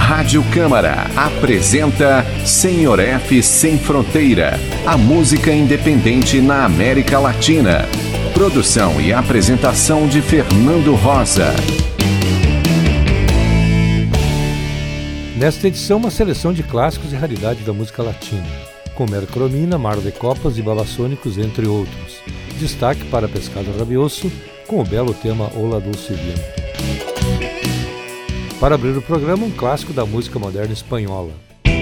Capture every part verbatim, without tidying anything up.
Rádio Câmara apresenta Senhor F Sem Fronteira, a música independente na América Latina. Produção e apresentação de Fernando Rosa. Nesta edição, uma seleção de clássicos e raridades da música latina, com Mercromina, Mar de Copas e Babasônicos, entre outros. Destaque para Pescado Rabioso, com o belo tema Ola Dulce Viento. Para abrir o programa, um clássico da música moderna espanhola.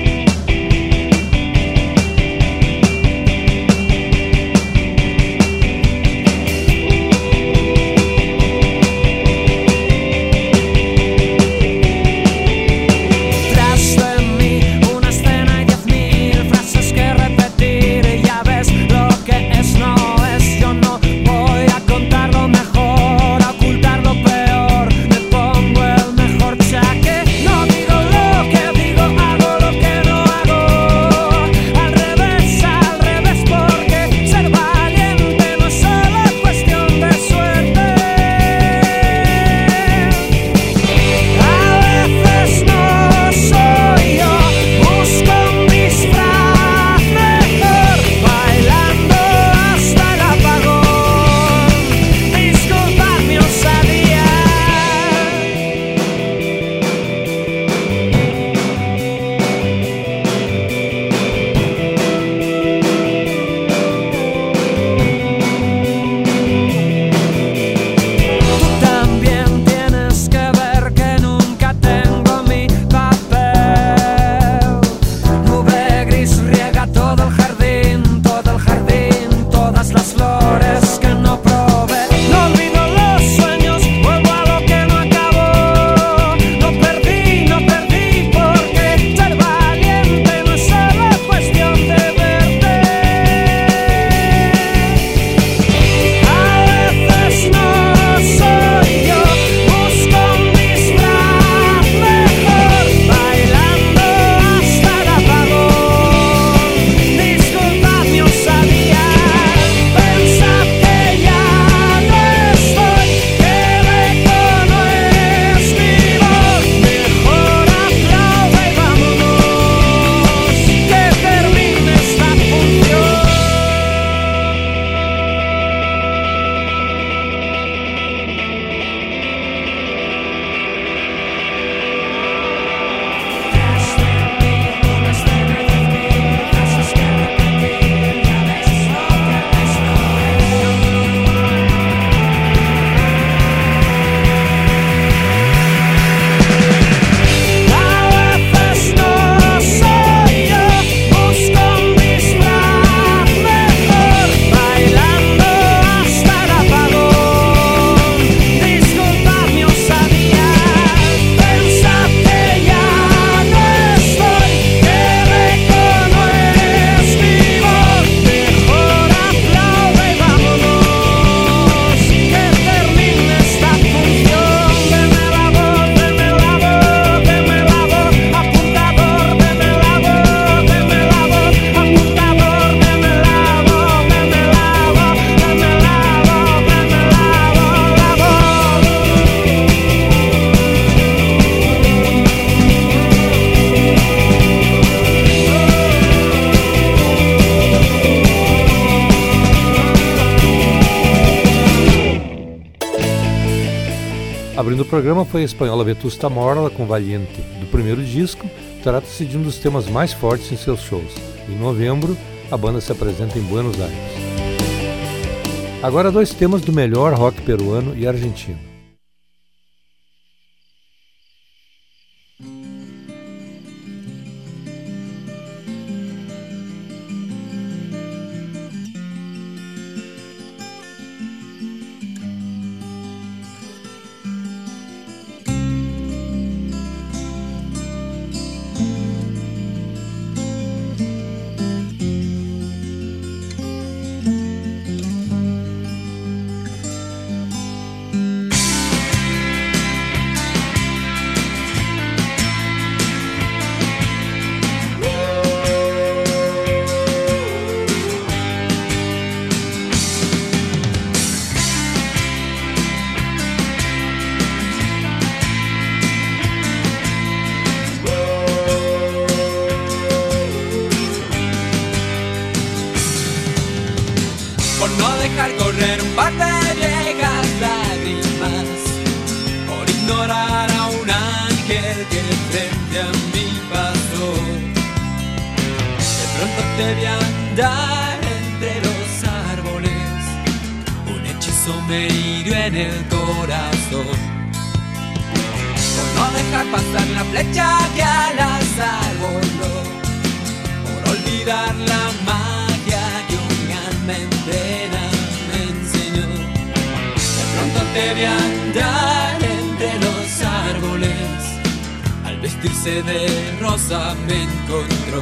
Abrindo o programa foi a espanhola Vetusta Morla com Valiente. Do primeiro disco, trata-se de um dos temas mais fortes em seus shows. Em novembro, a banda se apresenta em Buenos Aires. Agora dois temas do melhor rock peruano e argentino. ignorar a un ángel que frente a mí pasó. De pronto te vi andar entre los árboles, un hechizo me hirió en el corazón. Por no dejar pasar la flecha que al azar voló, por olvidar la magia que un alma entrena me enseñó. De pronto te vi andar entre los árboles, al vestirse de rosa me encontró.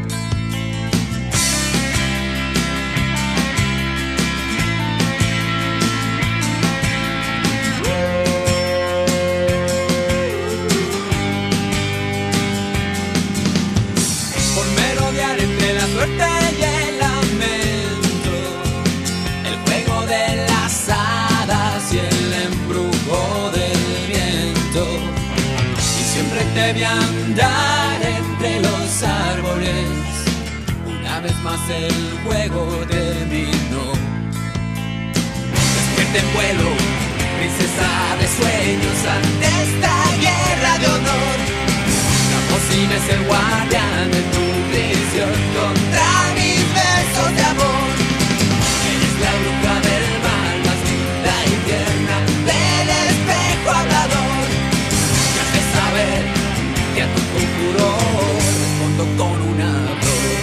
Por merodear entre la suerte y el lamento, el juego de las hadas y el embrujo del viento. Y siempre te vi andar entre los árboles, una vez más el juego terminó. Despierta en vuelo, princesa de sueños, ante esta guerra de honor. La cocina es el guardián de tu prisión contra mis besos de amor. Eres la bruja del mal, más linda y tierna, del espejo hablador. Me hace saber que a tu conjuro respondo con una flor.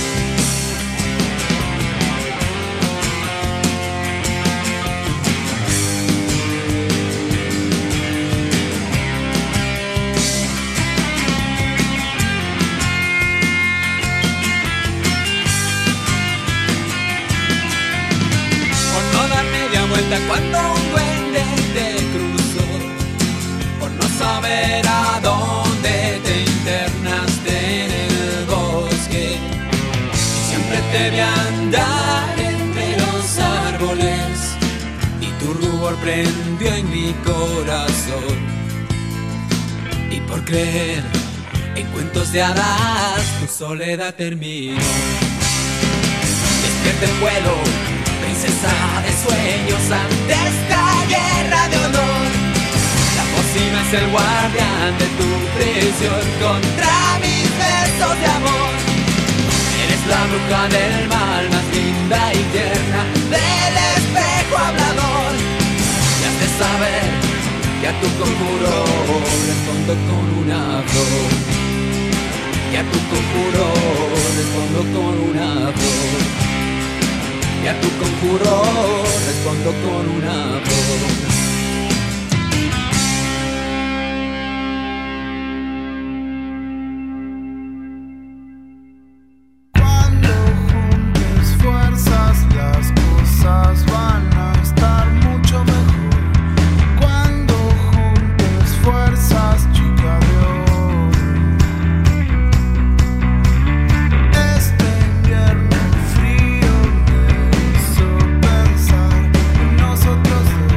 Cuando un duende te cruzó, por no saber a dónde te internaste en el bosque. Y siempre te vi andar entre los árboles, y tu rubor prendió en mi corazón. Y por creer en cuentos de hadas, tu soledad terminó. Despierta en vuelo, princesa de sueños, ante esta guerra de honor. La cocina es el guardián de tu prisión contra mis besos de amor. Eres la bruja del mal, más linda y tierna, del espejo hablador. Y has de saber que a tu conjuro respondo con una flor. Que a tu conjuro respondo con una flor. Y a tu conjuro respondo con una flor. Nosotros dos.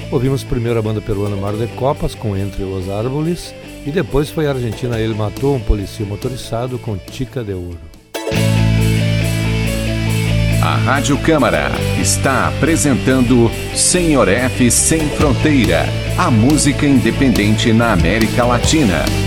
Ouvimos primeiro a banda peruana Mar de Copas com Entre os Árboles e depois foi a argentina Ele Matou um Policia Motorizado com Chica de Ouro. A Rádio Câmara está apresentando Senhor F Sem Fronteira, a música independente na América Latina.